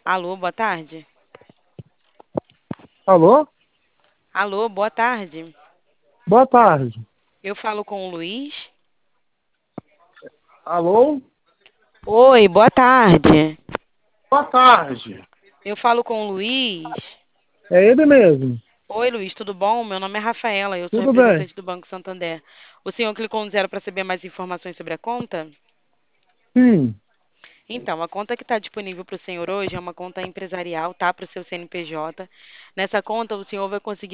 Alô, boa tarde. Alô? Alô, boa tarde. Boa tarde. Eu falo com o Luiz. Alô? Oi, boa tarde. Boa tarde. Eu falo com o Luiz. É ele mesmo. Oi, Luiz, tudo bom? Meu nome é Rafaela, eu sou Tudo bem? representante do Banco Santander. O senhor clicou no zero para saber mais informações sobre a conta? Sim. Então, a conta que está disponível para o senhor hoje é uma conta empresarial, tá? Para o seu CNPJ. Nessa conta, o senhor vai conseguir